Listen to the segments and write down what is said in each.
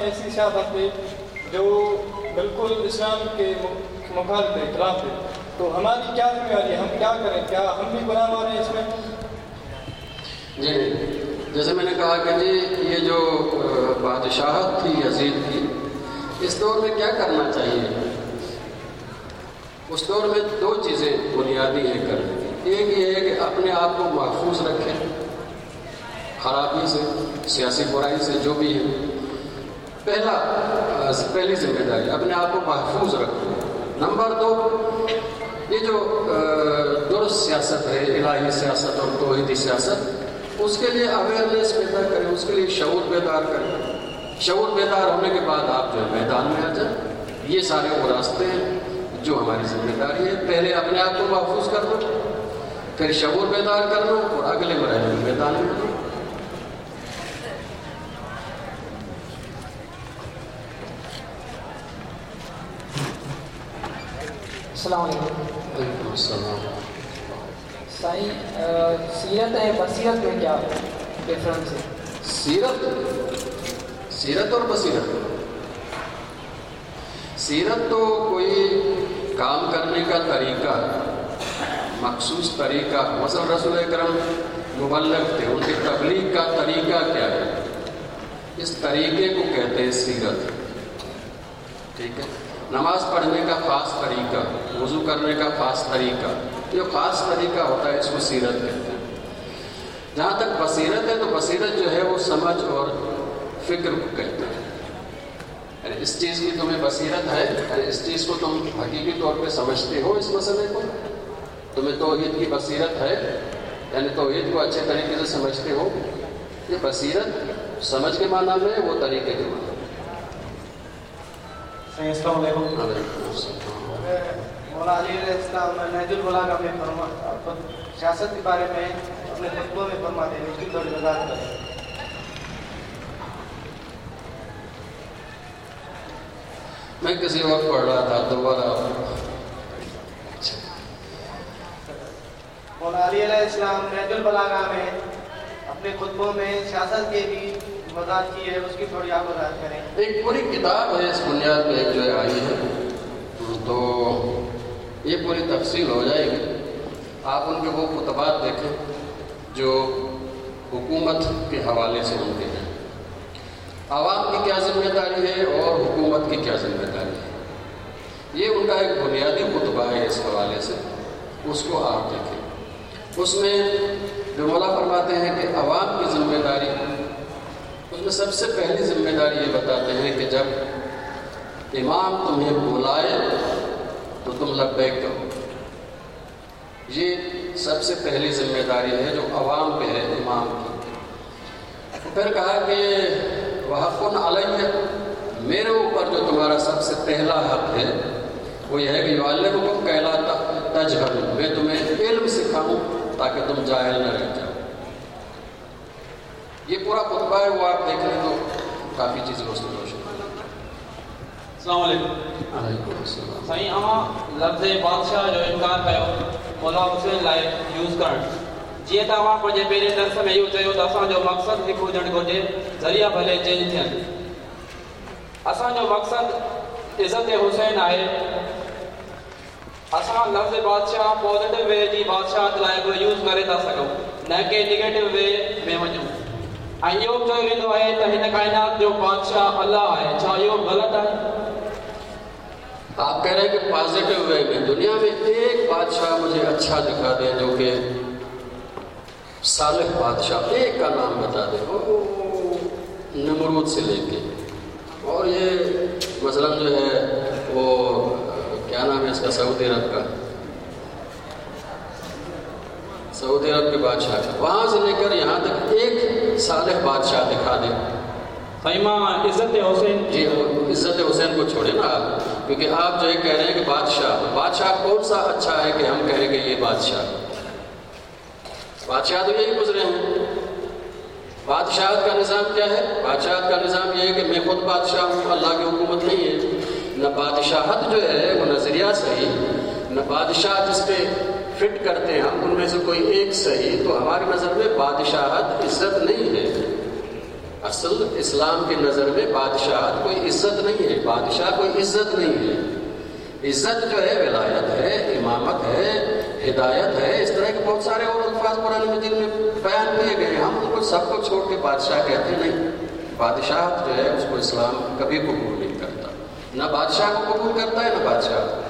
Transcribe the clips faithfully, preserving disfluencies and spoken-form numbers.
ایسی سیاست ہے جو بالکل اسلام کے مخالف ہے، خلاف ہے، تو ہماری کیا ذمہ داری ہے؟ ہم کیا کریں؟ کیا ہم بھی گناہ گار ہیں اس میں؟ جی جیسے میں نے کہا کہ جی یہ جو بادشاہت تھی یزید کی، اس دور میں کیا کرنا چاہیے؟ اس دور میں دو چیزیں بنیادی ہیں کرنے کی۔ ایک یہ ہے کہ اپنے آپ کو محفوظ رکھیں خرابی سے، سیاسی برائی سے، جو بھی ہے۔ پہلا پہلی ذمہ داری اپنے آپ کو محفوظ رکھو۔ نمبر دو، یہ جو درست سیاست ہے، الہی سیاست اور توحیدی سیاست، اس کے لیے اویئرنیس پیدا کریں، اس کے لیے شعور بیدار کریں۔ شعور بیدار ہونے کے بعد آپ جو ہے میدان میں آ جائیں۔ یہ سارے وہ راستے ہیں جو ہماری ذمہ داری ہے۔ پہلے اپنے آپ کو محفوظ کرنا، پھر شعور بیدار کرنا، اور اگلے مرحلے میں میدان میں آنا۔ السلام علیکم۔ وعلیکم السلام۔ سائیں، سیرت ہے بصیرت میں کیا ڈفرنس ہے؟ سیرت سیرت اور بصیرت سیرت تو کوئی کام کرنے کا طریقہ ہے، مخصوص طریقہ۔ مثلا رسول اکرم مبلغ تھے، ان کی تبلیغ کا طریقہ کیا ہے، اس طریقے کو کہتے ہیں سیرت۔ ٹھیک ہے، نماز پڑھنے کا خاص طریقہ، وضو کرنے کا خاص طریقہ، جو خاص طریقہ ہوتا ہے اس کو سیرت کہتے ہیں۔ جہاں تک بصیرت ہے تو بصیرت جو ہے وہ سمجھ اور فکر کو کہتے ہیں۔ یعنی اس چیز کی تمہیں بصیرت ہے، یعنی اس چیز کو تم حقیقی طور پہ سمجھتے ہو، اس مسئلے کو تمہیں توحید کی بصیرت ہے، یعنی توحید کو اچھے طریقے سے سمجھتے ہو۔ یہ بصیرت سمجھ کے معنی میں، وہ طریقے کے معنی میں۔ السلام علیکم۔ مولانا علی علیہ السلام نہج البلاغہ میں فرما سیاست کے بارے میں اپنے خطبوں میں فرماتے ہیں، اس کی تھوڑی وضاحت کریں۔ میں کسی وقت پڑھ رہا تھا، دوبارہ۔ مولانا علی علیہ السلام نہج البلاغہ میں اپنے خطبوں میں سیاست کے بھی وضاحت کی ہے، اس کی تھوڑی آپ وضاحت کریں۔ ایک پوری کتاب ہے اس بنیاد پہ ایک جو ہے آئی ہے، تو یہ پوری تفصیل ہو جائے گی۔ آپ ان کے وہ خطبات دیکھیں جو حکومت کے حوالے سے ان کے ہیں، عوام کی کیا ذمہ داری ہے اور حکومت کی کیا ذمہ داری ہے۔ یہ ان کا ایک بنیادی خطبہ ہے اس حوالے سے، اس کو آپ دیکھیں۔ اس میں جو مولا فرماتے ہیں کہ عوام کی ذمہ داری، اس میں سب سے پہلی ذمہ داری یہ بتاتے ہیں کہ جب امام تمہیں بلائے تو تم لبیک کرو۔ یہ سب سے پہلی ذمہ داری ہے جو عوام پہ ہے، امام کی۔ پھر کہا کہ وحق علیہ، میرے اوپر جو تمہارا سب سے پہلا حق ہے وہ یہ ہے کہ یعلمکم کی لا تجہلوا، میں تمہیں علم سکھاؤں تاکہ تم جاہل نہ رہ جاؤ۔ یہ پورا خطبہ ہے، وہ آپ دیکھ لیں تو کافی چیزیں اس میں روشن۔ السلام علیکم۔ علیکم السلام۔ سائیں، اواں لفظ بادشاہ جو انکار کयो مولا حسین لائے یوز کرن، جی تواں پنجے پہلے درس میں یہ چیو تو اساں جو مقصد ہک ہوجن گھرجے، ذریعہ بھلے چینج تھین۔ اساں جو مقصد عزت حسین ہے، اساں لفظ بادشاہ پازیٹو وے جی بادشاہت لائے کو یوز کرے تا سکوں، نہ کہ نیگیٹو وے میں وجوں۔ ایو چیو ویندو ہے ته هن کائنات جو بادشاہ اللہ ہے، چھا یہ غلط ہے؟ آپ کہہ رہے ہیں کہ پازیٹو وے میں دنیا میں ایک بادشاہ مجھے اچھا دکھا دیں جو کہ صالح بادشاہ، ایک کا نام بتا دیں، وہ نمرود سے لے کے، اور یہ مثلا جو ہے وہ کیا نام ہے اس کا، سعودی عرب کا، سعودی عرب کے بادشاہ کا، وہاں سے لے کر یہاں تک ایک صالح بادشاہ دکھا دیں۔ فیما عزت حسین، جی عزت حسین کو چھوڑے نا آپ، کیونکہ آپ جو ہے کہہ رہے ہیں کہ بادشاہ بادشاہ کون سا اچھا ہے کہ ہم کہیں کہ یہ بادشاہ، بادشاہ تو یہی گزرے ہیں۔ بادشاہت کا نظام کیا ہے؟ بادشاہت کا نظام یہ ہے کہ میں خود بادشاہ ہوں، اللہ کی حکومت نہیں ہے۔ نہ بادشاہت جو ہے وہ نظریہ صحیح، نہ بادشاہ جس پہ فٹ کرتے ہیں ہم ان میں سے کوئی ایک صحیح، تو ہماری نظر میں بادشاہت عزت نہیں ہے۔ اصل اسلام کی نظر میں بادشاہ کوئی عزت نہیں ہے، بادشاہ کوئی عزت نہیں ہے. عزت جو ہے ولایت ہے، امامت ہے، ہدایت ہے، اس طرح کے بہت سارے اور الفاظ قرآن مجید میں بیان کیے گئے ہیں. ہم ان کو سب کو چھوڑ کے بادشاہ کہتے نہیں. بادشاہ جو ہے اس کو اسلام کبھی قبول نہیں کرتا، نہ بادشاہ کو قبول کرتا ہے نہ بادشاہ کو.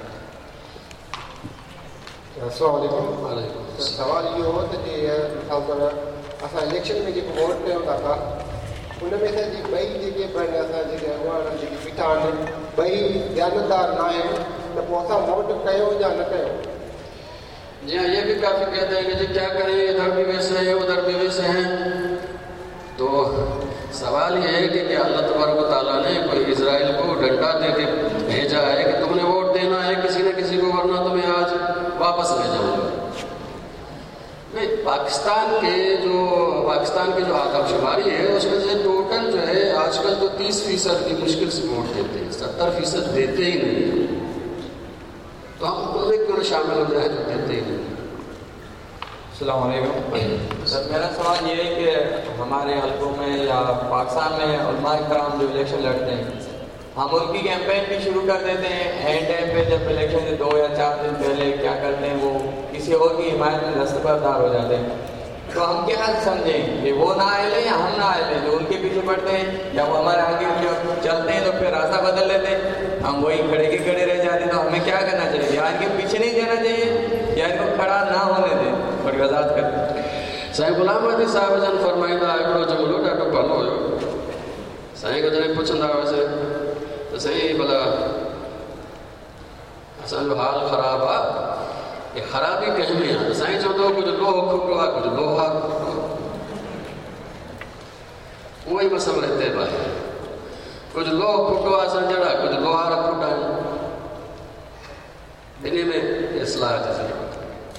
السلام علیکم. علیکم سوال یہ ہو تو جی مثال طور اصل الیکشن میں جو ووٹ ॾियूं था पिया उन में त जी ॿई जेके पिया असां जेके अॻुवान जेके बीठा आहिनि ॿई ध्यानदार न आहिनि त पोइ असां वोट कयो या न कयो. جی ہاں، یہ بھی کافی کہتے ہیں کہ جی کیا کریں، ادھر بھی ویسے ہیں ادھر بھی ویسے ہیں. تو سوال یہ ہے کہ کیا اللہ تبارک و تعالیٰ نے کوئی اسرائیل کو ڈنڈا دے کے بھیجا ہے کہ تم نے ووٹ دینا ہے کسی نہ کسی کو، ورنہ تمہیں آج واپس لے جاؤں گا. نہیں، پاکستان کے جو پاکستان کی جو آدم شماری ہے اس میں سے ٹوٹل جو ہے آج کل تو تیس فیصد کی مشکل سے ووٹ دیتے ہیں، ستر فیصد دیتے ہی نہیں ہیں. تو ہم ان میں کیوں شامل ہو جائیں جو دیتے ہی نہیں. السلام علیکم سر، میرا سوال یہ ہے کہ ہمارے حلقوں میں یا پاکستان میں علماء کرام جو الیکشن لڑتے ہیں، ہم ان کی کیمپین بھی شروع کر دیتے ہیں اینڈ ٹائم پہ جب الیکشن سے دو یا چار دن پہلے کیا کرتے ہیں وہ کسی اور کی حمایت میں دستبردار ہو جاتے ہیں. تو ہم کیا سمجھیں کہ وہ نہ آئے لیں یا ہم نہ آئے لیں، جو ان کے پیچھے پڑتے ہیں یا وہ ہمارے آگے چلتے ہیں تو پھر راستہ بدل لیتے ہیں، ہم وہی کھڑے کے کھڑے رہ جاتے ہیں. تو ہمیں کیا کرنا چاہیے؟ یا ان کے پیچھے نہیں جانا چاہیے یا ان کو کھڑا نہ ہونے دیں اور وضاحت کریں. साईं गुलाम अहमद साहिब जन फरमाईंदा हिकिड़ो जुमिलो ॾाढो भलो हुयो. साईं खां जॾहिं पुछंदा हुआसीं त साईं भला असांजो हाल ख़राबु आहे, इहा ख़राबी कंहिं में आहे? साईं चवंदो कुझु लोह खुटो आहे, कुझु लोहा खुटो आहे. उहो ई मसइलो हिते बि आहे. कुझु लोह खुटो आहे असां जहिड़ा, कुझु लोहार खुटा आहिनि. इन में इस्लाह जी ज़रूरत आहे.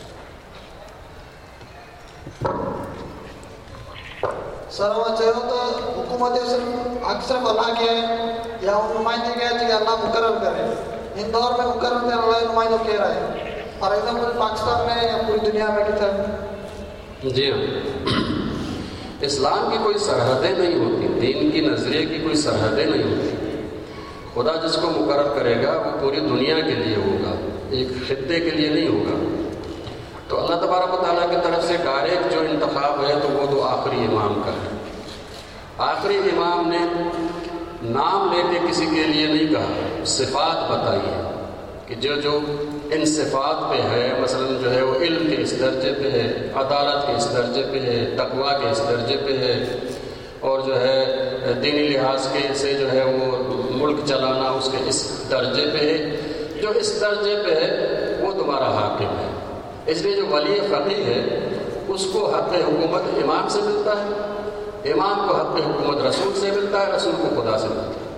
सर वो चयो तो हुकूमत सिर्फ अक्सर अल्लाह के या उन नुमाइंदे के जो अल्लाह मुकर्रर करे. इन दौर में मुकर्रर थे अल्लाह नुमाइंदो केर है? फॉर एग्जांपल पाकिस्तान में या पूरी दुनिया में किधर? जी हाँ, इस्लाम की कोई सरहदें नहीं होती, दीन की नजरिए की कोई सरहदें नहीं होती. खुदा जिसको मुकर्रर करेगा वो पूरी दुनिया के लिए होगा, एक खित्ते के लिए नहीं होगा. तो अल्लाह तबारक व तआला की तरफ से डायरेक्ट जो इंतखाब है तो वो तो आखिरी इमाम का है. आखिरी इमाम ने नाम लेके किसी के लिए नहीं कहा, सिफात बताई है कि जो जो इन सिफात पे है, मसलन जो है वो इल्म के इस दर्जे पे है, अदालत के इस दर्जे पे है, तकवा के इस दर्जे पे है, और जो है दीनी लिहाज के से जो है वो मुल्क चलाना उसके इस दर्जे पे है. जो इस दर्जे पे है वो तुम्हारा हाकिम है. इसलिए जो वली फ़क़ीह है उसको हक़ हुकूमत इमाम से मिलता है, इमाम को हक़ हुकूमत रसूल से मिलता है, रसूल को खुदा से मिलता है.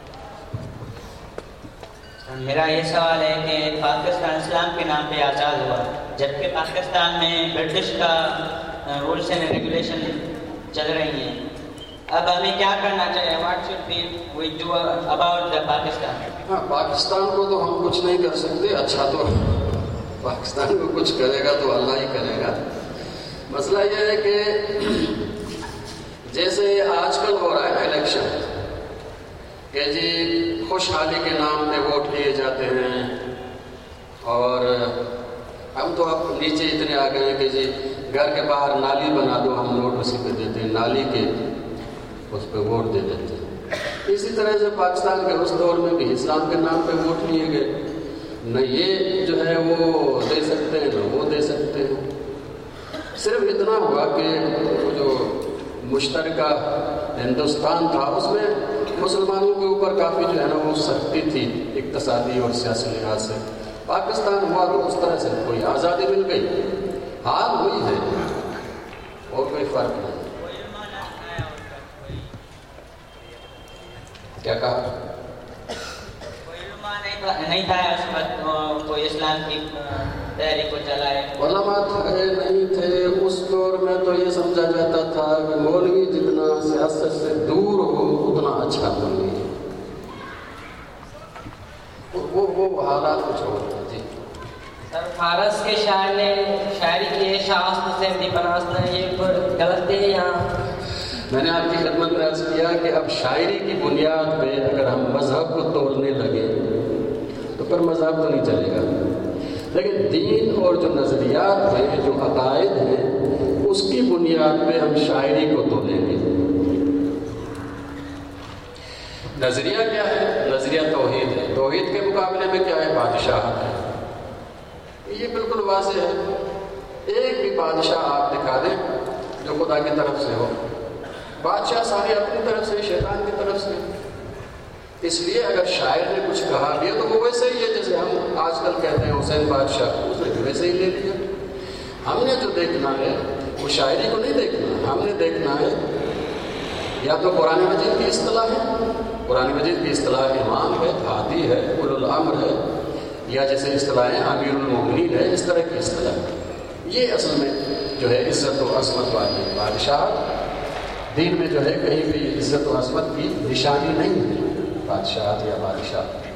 मेरा ये सवाल है कि पाकिस्तान इस्लाम के नाम पे आज़ाद हुआ, जबकि पाकिस्तान में ब्रिटिश का रूल्स एंड रेगुलेशन चल रही हैं. अब हमें क्या करना चाहिए? What should be we do about the Pakistan? हाँ, पाकिस्तान को तो हम कुछ नहीं कर सकते. अच्छा तो पाकिस्तान को कुछ करेगा तो अल्लाह ही करेगा. मसला यह है कि जैसे आजकल हो रहा है इलेक्शन कि जी खुशहाली के नाम पे वोट लिए जाते हैं, और हम तो अब नीचे इतने आ गए हैं कि जी घर के बाहर नाली बना दो, हम नोट उसी पे देते हैं, नाली के उस पर वोट दे देते हैं. इसी तरह से पाकिस्तान के उस दौर में भी इस्लाम के नाम पे वोट लिए गए. न ये जो है वो दे सकते हैं न वो दे सकते हैं. सिर्फ इतना हुआ कि वो जो मुश्तरका हिंदुस्तान था उसमें मुसलमानों के ऊपर काफ़ी जो है ना वो सख्ती थी इक़्तिसादी और सियासी लिहाज से. पाकिस्तान हुआ तो उस तरह से कोई आज़ादी मिल गई, हाल हुई है और कोई फ़र्क नहीं. क्या कहा? नहीं था उस वक्त कोई इस्लाम की तहरीक को चलाए. उलमा थे नहीं थे उस दौर में, तो ये समझा जाता था कि मौलवी जितना सियासत से दूर हो उतना अच्छा मौलवी है. वो वो हालात कुछ और थे. जी सर, फारस के शायर ने शायरी की है, शास्त से दी बनास्त, ये पर गलत है यहाँ? میں نے آپ کی خدمت میں عرض کیا کہ اب شاعری کی بنیاد پہ اگر ہم مذہب کو توڑنے لگے تو پھر مذہب تو نہیں چلے گا، لیکن دین اور جو نظریات ہیں، جو عقائد ہیں، اس کی بنیاد پہ ہم شاعری کو تولیں گے۔ نظریہ کیا ہے؟ نظریہ توحید ہے۔ توحید کے مقابلے میں کیا ہے؟ بادشاہ ہے۔ یہ بالکل واضح ہے، ایک بھی بادشاہ آپ دکھا دیں جو خدا کی طرف سے ہو۔ بادشاہ سارے اپنی طرف سے، شیطان کی طرف سے۔ اس لیے اگر شاعر نے کچھ کہا بھی ہے تو وہ ویسے ہی ہے جیسے ہم آج کل کہتے ہیں حسین بادشاہ، اس نے ویسے ہی لے لیا۔ ہم نے جو دیکھنا ہے وہ شاعری کو نہیں دیکھنا، ہم نے دیکھنا ہے یا تو قرآن مجید کی اصطلاح ہے، قرآن مجید کی اصطلاح امام ہے، ہادی ہے، اولو الامر ہے، یا جیسے اصطلاحیں امیر المومنین ہے، اس طرح کی اصطلاح۔ یہ اصل میں جو ہے عزت و عظمت والی بادشاہ دین میں جو ہے کہیں بھی عزت و عظمت کی نشانی نہیں ہے، بادشاہ یا بادشاہ۔